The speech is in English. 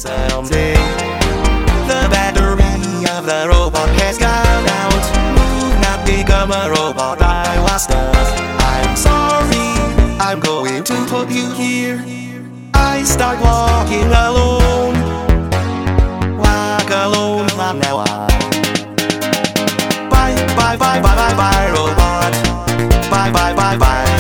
Someday, the battery of the robot has gone out. Move not become a robot, I was stuck. I'm sorry, I'm going to put you here. I start walking alone. Walk alone from now on. Bye, bye, bye, bye, bye, bye, robot. Bye, bye, bye, bye.